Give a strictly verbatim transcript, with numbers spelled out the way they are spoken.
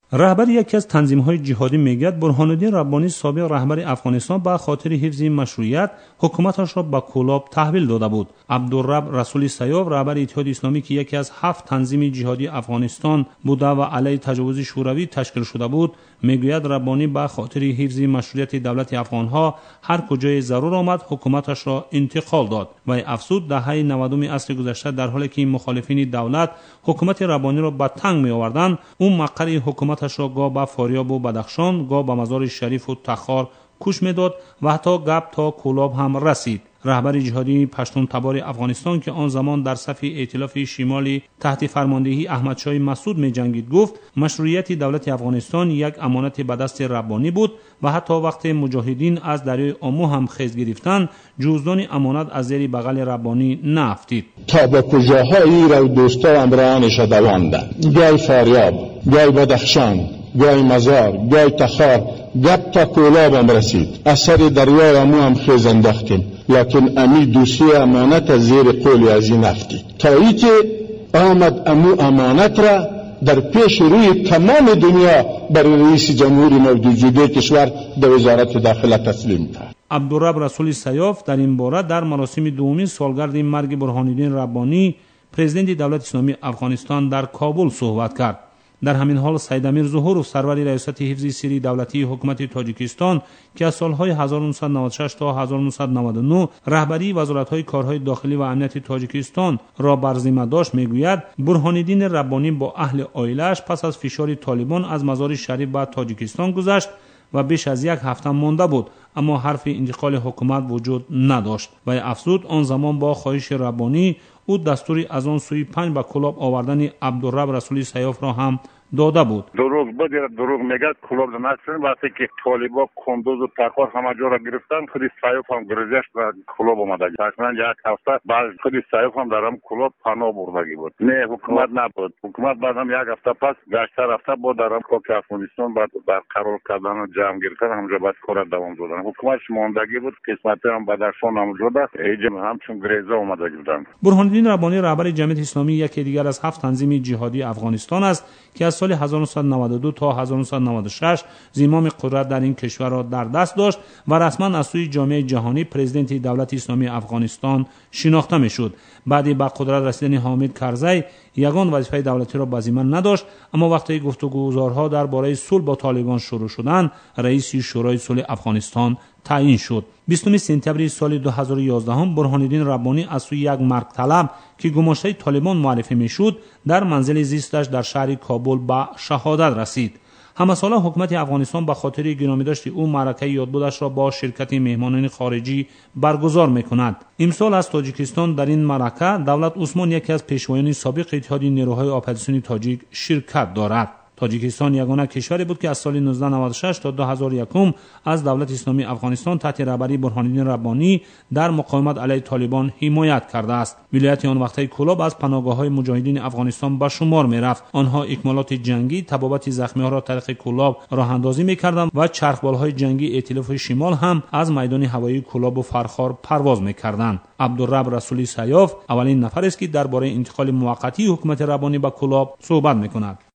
رهبر یکی از تنظیم‌های جهادی میگوید برهان‌الدین ربانی سابق رهبر افغانستان به خاطر حفظ مشروعیت حکومتش را به کلاب تحویل داده بود. عبدالرب رسولی سیاف رهبر اتحاد اسلامی که یکی از هفت تنظیم جهادی افغانستان بوده و علیه تجاوز شوروی تشکیل شده بود میگوید ربانی به خاطر حفظ مشروعیت دولت افغانها هر کجای ضرور آمد حکومتش را انتقال داد و افزود دهه نود عصر گذشته در حالی که مخالفین دولت حکومت ربانی را به تنگ می آوردند اون مقر حکومتش را گاه به فاریاب و بدخشان گاه به مزار شریف و تخار کوش میداد و حتی گپ تا کولاب هم رسید. رهبر جهادی پشتون تبار افغانستان که آن زمان در صف ائتلاف شمالی تحت فرماندهی احمدشاه مسعود می جنگید گفت مشروعیت دولت افغانستان یک امانت به دست ربانی بود و حتی وقت مجاهدین از دریای آمو هم خیز گرفتند جزدان امانت از زیر بغل ربانی نافتید. تا به کجاهایی را دوستا و همراهانش دواندند، گای فاریاب، گای بدخشان، گای مزار، گای تخار، گپ تا کولاب هم رسید. اثر دریای آمو هم خیز انداختیم، لکن امی دوسیه امانت زیر قولی از این نفتید. تا ای که آمد امو امانت را در پیش روی تمام دنیا برای رئیس جمهوری موجوده کشور در وزارت داخله تسلیم کرد. عبدالرب رسولی سیاف در این باره در مراسم دومین سالگرد مرگ برهان‌الدین ربانی پرزیدنت دولت اسلامی افغانستان در کابل صحبت کرد. در همین حال سید امیر ظهور و سرور ریاست حفظ سری دولتی حکومت تاجیکستان که از سالهای هزار و نهصد و نود و شش تا هزار و نهصد و نود و نه رهبری وزارت‌های کارهای داخلی و امنیت تاجیکستان را بر ذمه داشت میگوید برهان‌الدین ربانی با اهل عائله‌اش پس از فشار طالبان از مزار شریف به تاجیکستان گذشت و بیش از یک هفته مانده بود اما حرف انتقال حکومت وجود نداشت و افزود آن زمان با خواهش ربانی او دستوری از آن سوی پنج به کلاب آوردن عبدالرب رسولی سیاف را هم داده بود. دروغ بود، دروغ میگه کلاب نشدن وقتی که طالبا کندوز و تخار همه جا را گرفتن خود سیاف هم گرزشت و کلاب اومده. تقریبا یک هفته بعد خود سیاف هم در هم کلاب پناه بردگی بود. نه حکومت نبود. حکومت بعد هم یک هفته پس گشت رفته بود در هم خاک افغانستان بعد برقرار کردن و جمع گرفتن همونجا بعد کار دوام دادن. حکومت ماندگی بود، قسمت هم بدخشان هم شده، ایجم همچون گریزا اومده بودند. برهان‌الدین ربانی رهبر جمعیت اسلامی یکی دیگر از هفت تنظیم جهادی افغانستان است که از سال هزار و نهصد و نود و دو تا هزار و نهصد و نود و شش زمام قدرت در این کشور را در دست داشت و رسما از سوی جامعه جهانی پرزیدنت دولت اسلامی افغانستان شناخته میشد. بعد به قدرت رسیدن حامد کرزی یگان وظیفه دولتی را به ذمه نداشت اما وقتی گفتگوها درباره صلح با طالبان شروع شدند رئیس شورای صلح افغانستان تعیین شد. بیستم سپتامبر سال دو هزار و یازده هم برهان‌الدین ربانی از سوی یک مرگ طلب که گماشته طالبان معرفی میشد در منزل زیستش در شهر کابل به شهادت رسید. همه ساله حکومت افغانستان به خاطر گرامیداشت او معرکه یادبودش را با شرکت مهمانان خارجی برگزار میکند. امسال از تاجیکستان در این معرکه دولت عثمان یکی از پیشوایان سابق اتحاد نیروهای اپوزیسیونی تاجیک شرکت دارد. تاجیکستان یگانه کشوری بود که از سال نوزده نود و شش تا دو هزار و یک از دولت اسلامی افغانستان تحت رهبری برهان‌الدین ربانی در مقاومت علیه طالبان حمایت کرده است. ولایت آن وقتی کلاب از پناهگاه‌های مجاهدین افغانستان به شمار می‌رفت. آنها اکمالات جنگی تبابت زخمی‌ها را طریق کلاب راه اندازی می‌کردند و چرخبال‌های جنگی ائتلاف شمال هم از میدان هوایی کلاب و فرخار پرواز می‌کردند. عبدالرب رسولی سیاف اولین نفر است که درباره انتقال موقتی حکومت ربانی به کلاب صحبت می‌کند.